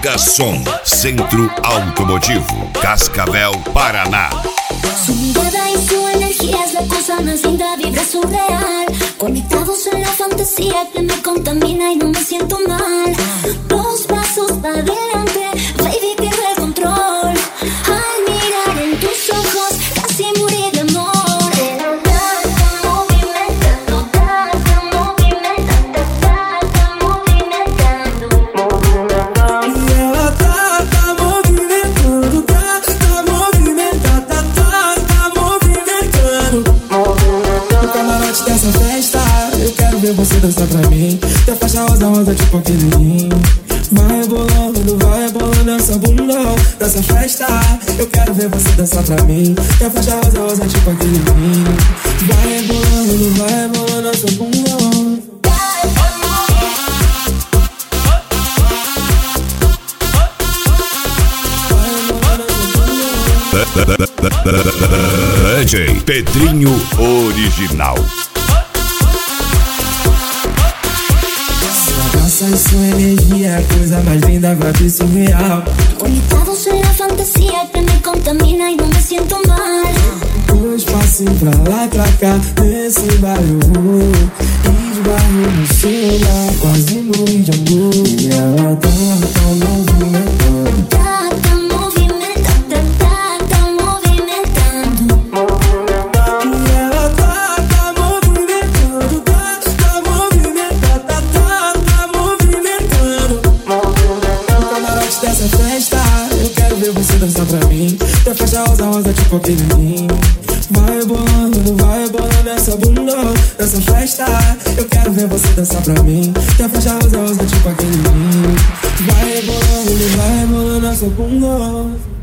Mega Som, Centro Automotivo, Cascavel, Paraná. Su mirada y su energía es la cosa más linda, vibra surreal. Conectados en la fantasía que me contamina y no me siento mal. Dos pasos para adelante, baby, pierdo el control. Al mirar en tus ojos, casi morí de amor. Dessa festa, eu quero ver você dançar pra mim. Teu faixa rosa tipo aquele. Vai rebolando essa bunda. Dessa festa, eu quero ver você dançar pra mim. Teu faixa rosa tipo aquele. Vai rebolando essa bunda. DJ Pedrinho Original. Sua dança e sua energia é a coisa mais linda, vibe surreal. Conectados en la fantasía que me contamina y no me siento mal. Dois passinhos pra lá e pra cá nesse bairro. Esbarro no seu olhar, quase morri de amor. E ela tá movimentando. Dessa festa, eu quero ver você dançar pra mim. Teu faixa rosa tipo aquele. Vai rebolando essa bunda. Dessa festa, eu quero ver você dançar pra mim. Teu faixa rosa tipo aquele. Vai rebolando essa bunda.